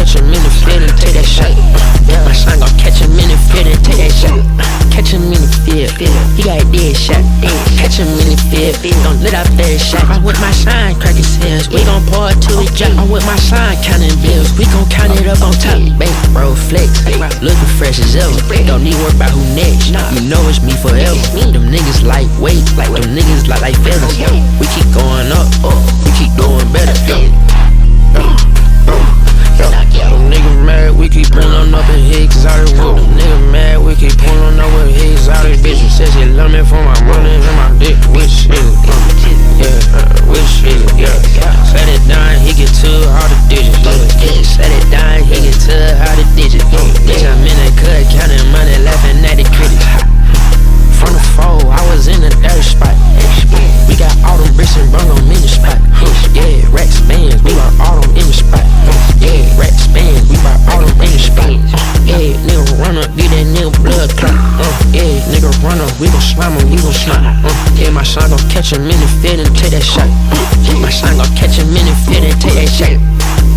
catch him in the field and take that shot. My son gon' catch him in the field and take that shot. Catch him in the field, he got a dead shot. Catch him in the field, gon' lit up that shot. I'm with my son, crack his heels, we gon' pour it till we drop. I'm with my son, counting bills, we gon' count it up on top. Bank, bro, flex, looking fresh as ever. Don't need work about who next, you know it's me forever. Them niggas lightweight, them niggas like feathers. We keep going up, we keep doing better. Them niggas mad, we keep pulling up and hits out of wood. Them niggas mad, we keep pulling up with hits out of bitches. Says she love me for my money and my dick. Which is it? Yeah, which is it? Yeah. Set it down, he get to all the digits. Set it down, he get to all the digits. Bitch, I'm in the cut, counting money, laughing at the critics. From the foe, I was in a dirt spot. We got all them bricks and brung them in the spot. Yeah, racks, bands, we brought all them in the spot. Yeah, racks, bands, we brought all them in the spot. Yeah, nigga run up, get that nigga blood clot. Yeah, nigga run up, we gon' slime him, we gon' slime. Yeah, my son gon' catch him in the field and take that shot. My son gon' catch him in the field and take that shot.